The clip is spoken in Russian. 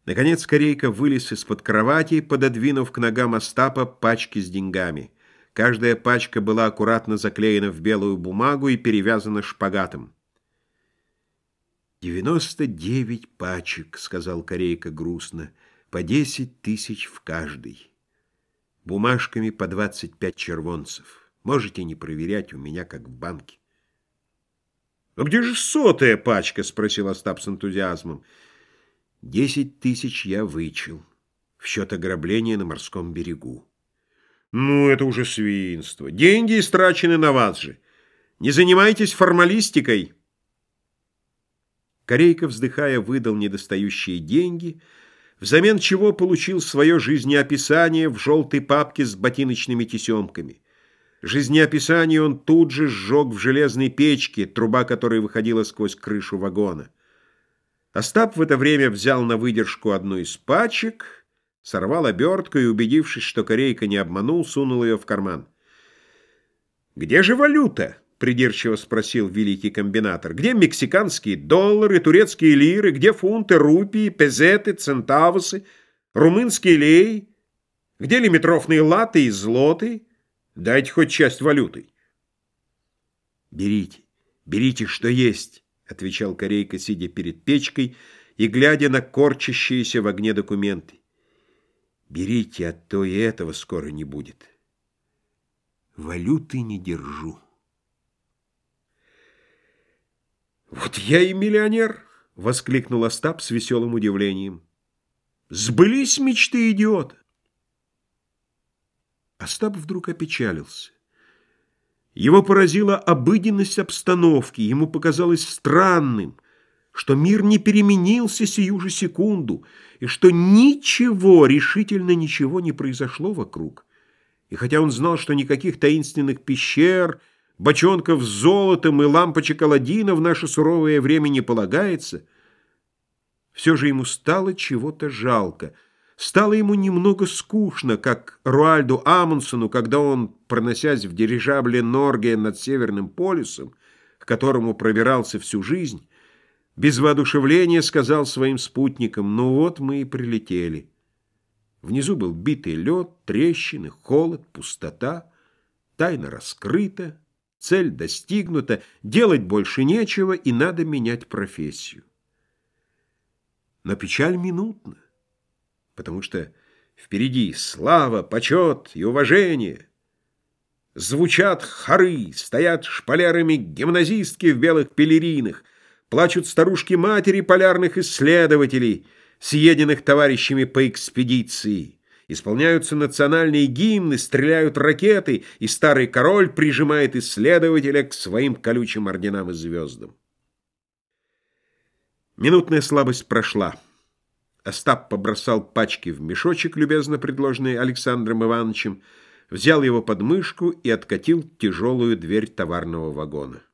Наконец Корейка вылез из-под кровати, пододвинув к ногам Остапа пачки с деньгами. Каждая пачка была аккуратно заклеена в белую бумагу и перевязана шпагатом. 99 пачек, — сказал Корейка грустно, — по 10 тысяч в каждой. Бумажками по 25 червонцев. Можете не проверять, у меня как в банке. — А где же 100-я пачка? — спросил Остап с энтузиазмом. 10 тысяч я вычел в счет ограбления на морском берегу. Ну, это уже свинство. Деньги истрачены на вас же. Не занимайтесь формалистикой. Корейка, вздыхая, выдал недостающие деньги, взамен чего получил свое жизнеописание в желтой папке с ботиночными тесемками. Жизнеописание он тут же сжег в железной печке, труба которой выходила сквозь крышу вагона. Остап в это время взял на выдержку одну из пачек, сорвал обертку и, убедившись, что Корейка не обманул, сунул ее в карман. «Где же валюта?» — придирчиво спросил великий комбинатор. «Где мексиканские доллары, турецкие лиры, где фунты, рупии, пезеты, центавосы, румынские леи? Где лимитрофные латы и злоты? Дайте хоть часть валюты». «Берите, берите, что есть», — отвечал Корейка, сидя перед печкой и глядя на корчащиеся в огне документы. «Берите, а то и этого скоро не будет. Валюты не держу». «Вот я и миллионер!» — воскликнул Остап с веселым удивлением. «Сбылись мечты идиота!» Остап вдруг опечалился. Его поразила обыденность обстановки, ему показалось странным, что мир не переменился сию же секунду, и что ничего, решительно ничего не произошло вокруг. И хотя он знал, что никаких таинственных пещер, бочонков с золотом и лампочек Аладдина в наше суровое время не полагается, все же ему стало чего-то жалко. Стало ему немного скучно, как Руальду Амундсену, когда он, проносясь в дирижабле Норге над Северным полюсом, к которому пробирался всю жизнь, без воодушевления сказал своим спутникам: «Ну вот мы и прилетели». Внизу был битый лед, трещины, холод, пустота, тайна раскрыта, цель достигнута, делать больше нечего и надо менять профессию. Но печаль минутна, потому что впереди слава, почет и уважение. Звучат хоры, стоят шпалерами-гимназистки в белых пелеринах, плачут старушки-матери полярных исследователей, съеденных товарищами по экспедиции. Исполняются национальные гимны, стреляют ракеты, и старый король прижимает исследователя к своим колючим орденам и звездам. Минутная слабость прошла. Остап побросал пачки в мешочек, любезно предложенный Александром Ивановичем, взял его под мышку и откатил тяжелую дверь товарного вагона.